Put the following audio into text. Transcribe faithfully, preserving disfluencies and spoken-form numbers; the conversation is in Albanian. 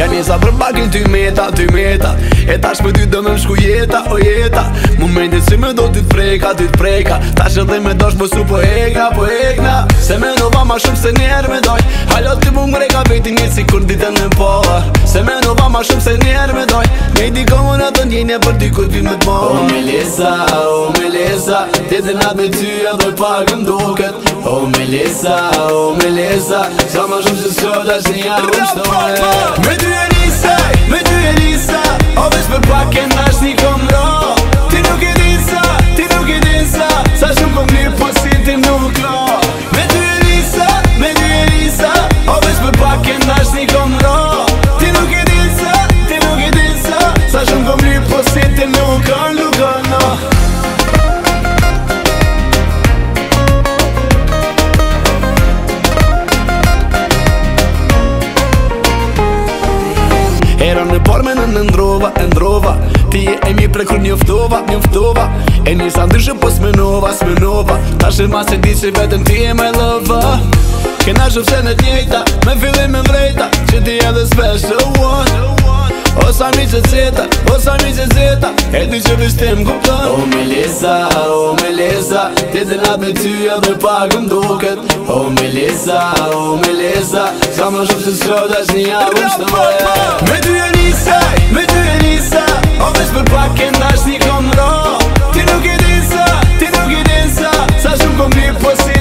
Ja njesa për bakin ty meta, ty meta E tash me ty do me më shku jeta, o jeta Momentit si me do ty t'preka, ty t'preka Tash edhe me dosh po su po eka, po ekna Se me nova ma shumë se njerë me doj Halo ty mu mreka veti një si kur ditën me poha Se me nova ma shumë se njerë me doj Me i di komën atë njënje për ty kur ty me t'moha O Melisa, o Melisa Ti dhe nat me ty e doj pak m'duket O Melisa, o Melisa Sa ma shumë që s'ko tash një jarë më shtoje Me ty e nisa, me ty e nisa O vesh për pak e nash një kom ro Ti nuk e din sa, ti nuk e din sa Sa shumë kom mirë po si ti nuk ro Me ty e nisa, me ty e nisa O vesh për pak e nash një kom ro Ti nuk e din sa, ti nuk e din sa Sa shumë kom mirë po si ti nuk ro, nuk ro, no Era në parme në në ndrova, e ndrova Ti e mi prekur njoftova, njoftova E nisa ndryshë po s'menova, s'menova Ta shirma se di që vetëm ti e me lova Kena shumë se në t'njejta, me fillim me vrejta Që ti edhe special one O sa mi që ceta, o sa mi që ceta E di që vishtim kupton O Melisa, o Melisa Ti dhe nat me ty edhe pak m'duket O Melisa, o Melisa Sa më shumë që s'ko tash një javë më shtoje Me ty e nisa, me ty e nisa O vesh për pak e nash një kom ro Ti nuk e din sa, ti nuk e din sa Sa shumë kom mirë po si